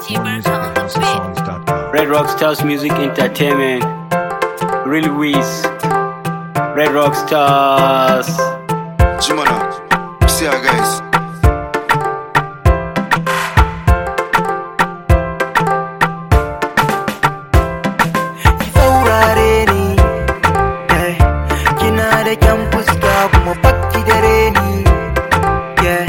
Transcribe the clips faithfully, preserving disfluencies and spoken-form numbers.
Red Rockstars Music Entertainment. Real Wiz. Red Rockstars. Jimana, see ya guys. Ki saurare ni, eh, kina da kyan fuska kuma baki dare ni, yeah.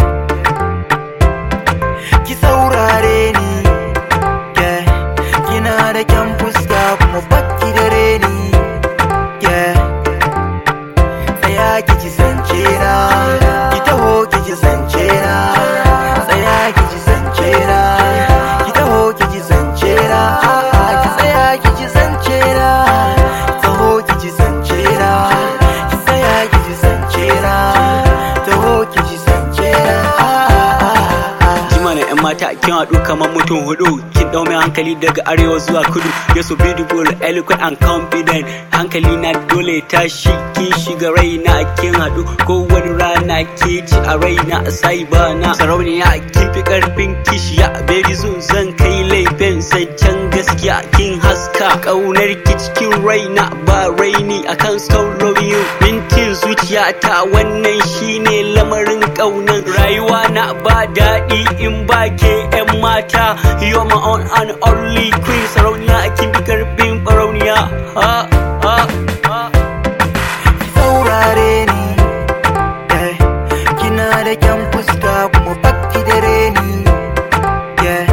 Ki saurare ni, yeah, kina da kyan fuska kuma baki dare ni, yeah. Tsaya ki ji zance na, ki taho ki ji zance na. Tsaya ki ji zance na, ki taho ki ji zance na. Ki tsaya ki ji zance na, taho ki ji zance na. Ki tsaya ki ji zance na, taho ki ji zance na. Jimana yan mata kin haɗu kamar mutum hudu. Kin ɗau mai hankali daga arewa zuwa kudu. You're so beautiful, eloquent and confident. Hankali na dole tashi, kin shiga raina kin haɗu. Kowane rana ke ci a raina sai bana. Sarauniya kin fi ƙarfin kishiya. Very soon zan kai laifin zancen gaskiya. Kin haska ƙaunar ki cikin raina ba raini akan sauran you. Mintin zuciyata wannan shine lamarin ƙaunan. Rayuwa na ba daɗi in ba ke yan mata. You're my own and only queen. Sarauniya kin fi ƙarfin farauniya. Ha ha ha. Ki saurare ni, eh, kina da kyan fuska kuma baki dare ni, yeah.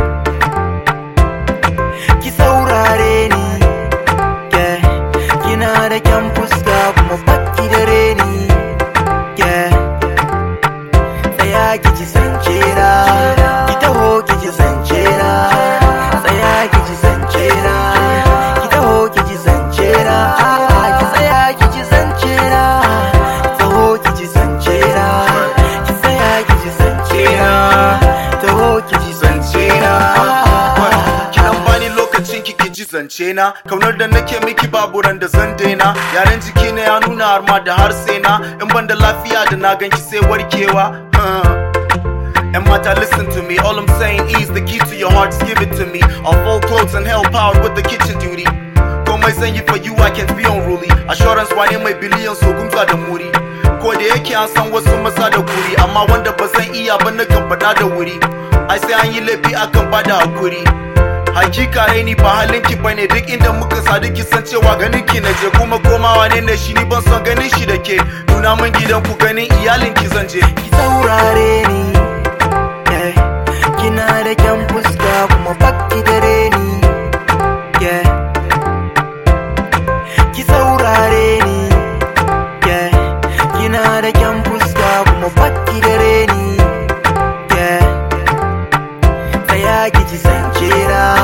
Ki saurare ni, yeah, kina da kyan fuska kuma baki dare ni, yeah. Tsaya ki ji zance na, ki taho ki ji zance na. Tsaya ki ji zance na, ki taho ki ji zance na. Ki tsaya ki ji zance na, taho ki ji zance na. Ki tsaya ki ji zance na, taho ki ji zance na. Kidan bani lokacin ki ki ji zance na. Kaunar da nake miki babu ran da zan daina. Yaren jiki na ya nuna har ma da harshe na. In ban da lafiya da na ganki sai warkewa. Uh. And mata, listen to me. All I'm saying is the key to your heart, just give it to me. I'll fold clothes and help out with the kitchen duty. Komai zan yi for you, I can't be unruly. Assurance wane mai biliyan so gumza da muri. Ko da yake an san wasu maza da kuri, amma wanda ba zan iya ba na kan faɗa da wuri. Ai sai an yi laifi akan bada hakuri. Hakika raini ba halinki bane, duk inda muka sadu ki san cewa ganin ki naje, kuma komawa ne na shi ni ban son ganin shi da ke. Nuna min gidan ku ganin iyalin ki zan je. Ki saurare ni, eh, kina da kyan fuska kuma baki dare ni, yeah. Ki saurare ni, yeah, kina da kyan fuska kuma baki dare ni, yeah. Tsaya ki ji zance na,